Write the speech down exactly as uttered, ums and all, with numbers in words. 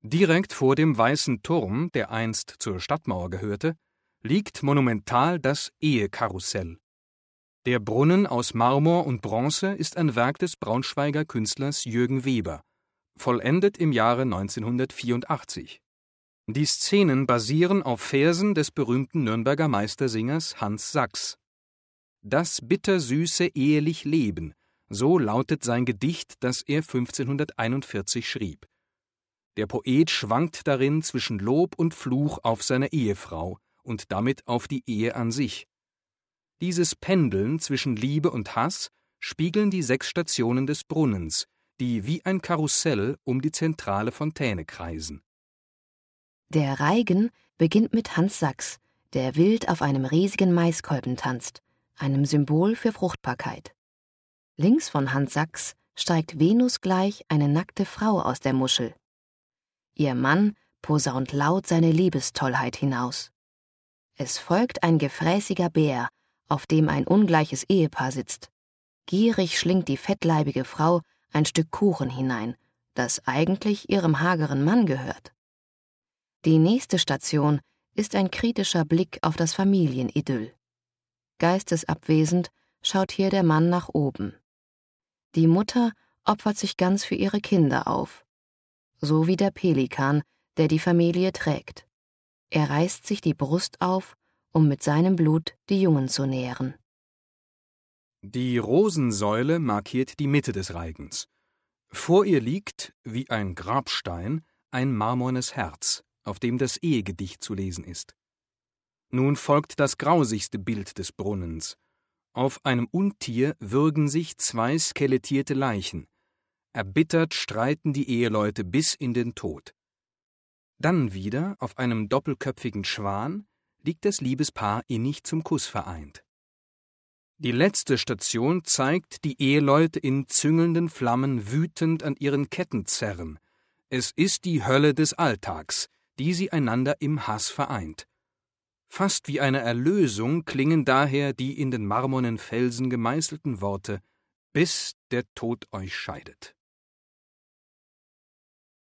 Direkt vor dem Weißen Turm, der einst zur Stadtmauer gehörte, liegt monumental das Ehekarussell. Der Brunnen aus Marmor und Bronze ist ein Werk des Braunschweiger Künstlers Jürgen Weber, vollendet im Jahre neunzehnhundertvierundachtzig. Die Szenen basieren auf Versen des berühmten Nürnberger Meistersingers Hans Sachs. »Das bittersüße ehelich Leben«, so lautet sein Gedicht, das er fünfzehnhunderteinundvierzig schrieb. Der Poet schwankt darin zwischen Lob und Fluch auf seine Ehefrau und damit auf die Ehe an sich. Dieses Pendeln zwischen Liebe und Hass spiegeln die sechs Stationen des Brunnens, die wie ein Karussell um die zentrale Fontäne kreisen. Der Reigen beginnt mit Hans Sachs, der wild auf einem riesigen Maiskolben tanzt, einem Symbol für Fruchtbarkeit. Links von Hans Sachs steigt Venus gleich eine nackte Frau aus der Muschel. Ihr Mann posaunt laut seine Liebestollheit hinaus. Es folgt ein gefräßiger Bär, auf dem ein ungleiches Ehepaar sitzt. Gierig schlingt die fettleibige Frau ein Stück Kuchen hinein, das eigentlich ihrem hageren Mann gehört. Die nächste Station ist ein kritischer Blick auf das Familienidyll. Geistesabwesend schaut hier der Mann nach oben. Die Mutter opfert sich ganz für ihre Kinder auf. So wie der Pelikan, der die Familie trägt. Er reißt sich die Brust auf, um mit seinem Blut die Jungen zu nähren. Die Rosensäule markiert die Mitte des Reigens. Vor ihr liegt, wie ein Grabstein, ein marmornes Herz, auf dem das Ehegedicht zu lesen ist. Nun folgt das grausigste Bild des Brunnens. Auf einem Untier würgen sich zwei skelettierte Leichen. Erbittert streiten die Eheleute bis in den Tod. Dann wieder, auf einem doppelköpfigen Schwan, liegt das Liebespaar innig zum Kuss vereint. Die letzte Station zeigt die Eheleute in züngelnden Flammen wütend an ihren Ketten zerren. Es ist die Hölle des Alltags, die sie einander im Hass vereint. Fast wie eine Erlösung klingen daher die in den marmornen Felsen gemeißelten Worte: »Bis der Tod euch scheidet.«